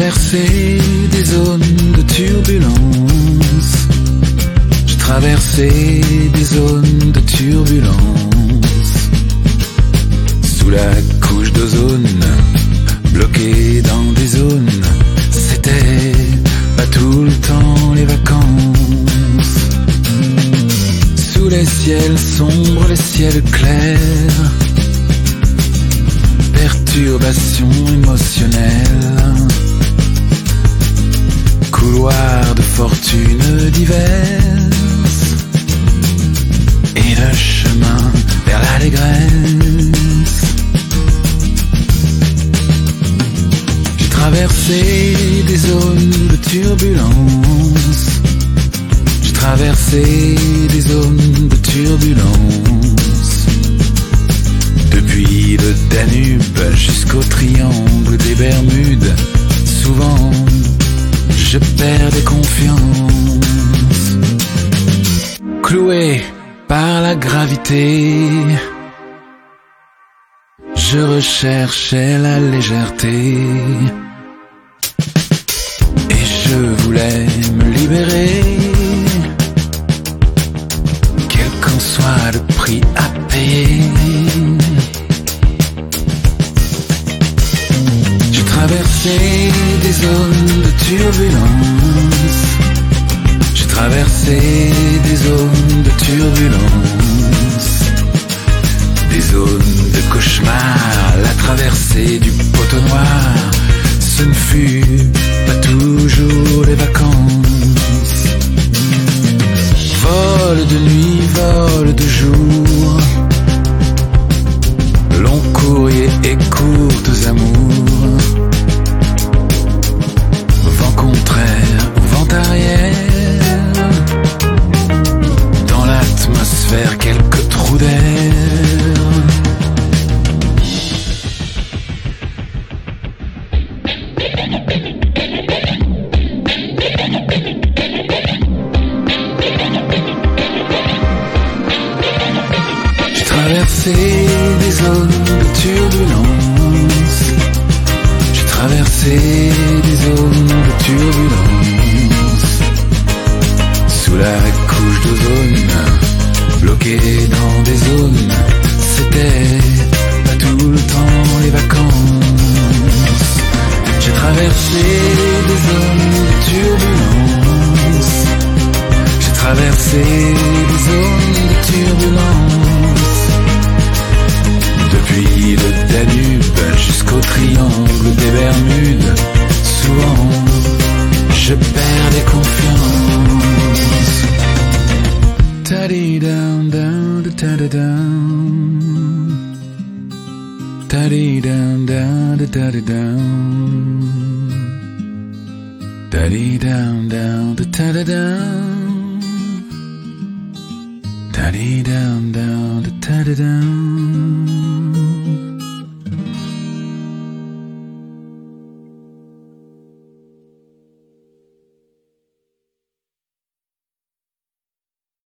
traversé des zones de turbulence. J'ai traversé des zones de turbulence. Sous la couche d'ozone, bloqué dans des zones, c'était pas tout le temps les vacances. Sous les ciels sombres, les ciels clairs, perturbation émotionnelle, couloir de fortune diverses, et le chemin vers l'allégresse. J'ai traversé des zones de turbulence. J'ai traversé des zones de turbulence. Depuis le Danube jusqu'au triangle des Bermudes, souvent je perdais confiance. Cloué par la gravité, je recherchais la légèreté. Et je voulais me libérer, quel qu'en soit le prix à payer. J'ai traversé des zones de turbulence. J'ai traversé des zones de turbulence. Des zones de cauchemar, la traversée du poteau noir. Ce ne fut pas toujours les vacances. Vol de nuit, vol de jour, long courrier et courtes amours. Vent contraire ou vent arrière, dans l'atmosphère quelques trous d'air. J'ai traversé des zones de turbulence. J'ai traversé des zones de turbulence. Sous la couche d'ozone, bloqué dans des zones, c'était pas tout le temps les vacances. J'ai traversé des zones de turbulence. J'ai traversé des zones de turbulence. Depuis le Danube jusqu'au triangle des Bermudes, souvent je perdais confiance. Taddy down down da down. Taddy down down da down. Taddy down down da down. Taddy down down da down.